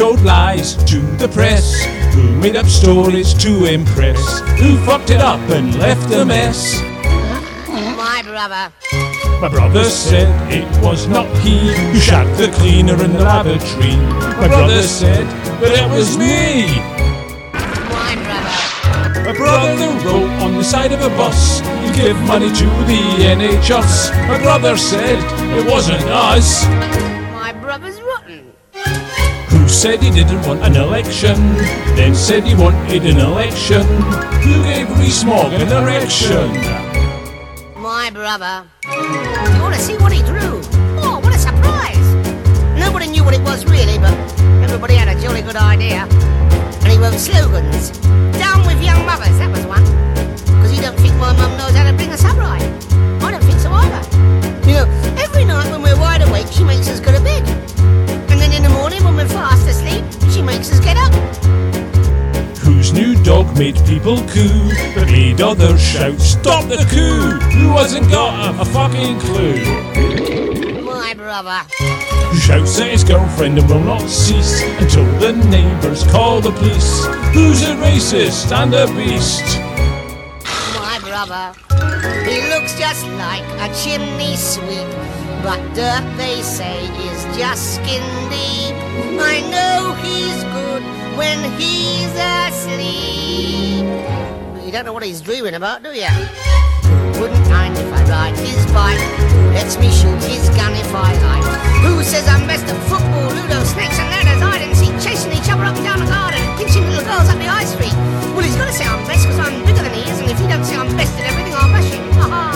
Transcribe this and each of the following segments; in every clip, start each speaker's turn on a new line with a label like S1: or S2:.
S1: told lies to the press? Who made up stories to impress? Who fucked it up and left a mess?
S2: My brother.
S1: My brother said it was not he who shagged the cleaner in the lavatory. My brother said, but it was me.
S2: My brother.
S1: My brother wrote on the side of a bus, you give money to the NHS. My brother said it wasn't us.
S2: My brother's rotten.
S1: Who said he didn't want an election, then said he wanted an election? Who gave Rees-Mogg an erection?
S2: My brother. You want to see what he drew? Oh, what a surprise! Nobody knew what it was really, but everybody had a jolly good idea. And he wrote slogans. Down with young mothers, that was one. Because you don't think my mum knows how to bring us up right. I don't think so either. You know, every night when we're wide awake, she makes us go to bed. And then in the morning when we're fast asleep, she makes us get up.
S1: Whose new dog made people coo, but made others shout, stop the coup! Who hasn't got a fucking clue?
S2: My brother.
S1: Who shouts at his girlfriend and will not cease until the neighbours call the police? Who's a racist and a beast?
S2: My brother. He looks just like a chimney sweep, but dirt, they say, is just skin deep. I know he's good when he's asleep. You don't know what he's dreaming about, do you? Wouldn't mind if I ride his bike? Who lets me shoot his gun if I like? Who says I'm best at football, ludo, snakes and ladders, hide and seek, chasing each other up and down the garden, pinching little girls up the high street? Well, he's got to say I'm best because I'm bigger than he is, and if he don't say I'm best at everything, I'll bash him.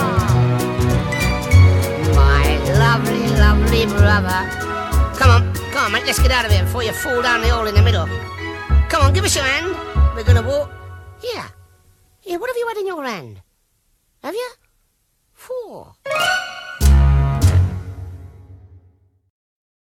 S2: My lovely, lovely brother. Come on, mate, let's get out of here before you fall down the hole in the middle. Come on, give us your hand. We're gonna walk. Here, what have you had in your hand? Have you? 4.